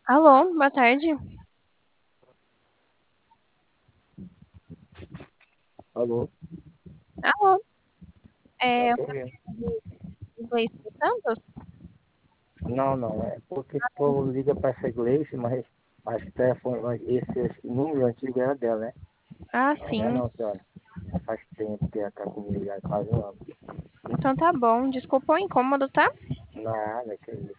Alô, boa tarde. Alô, Alô, eu tô tô ouvindo. de inglês pro Santos? Não, não, é porque o povo liga para essa igreja, mas telefone, esse número antigo era dela, né? Ah, Não é sim. não, senhora. Faz tempo que ela tá comigo, já quase um ano. Então tá bom. Desculpa o incômodo, tá? Nada, que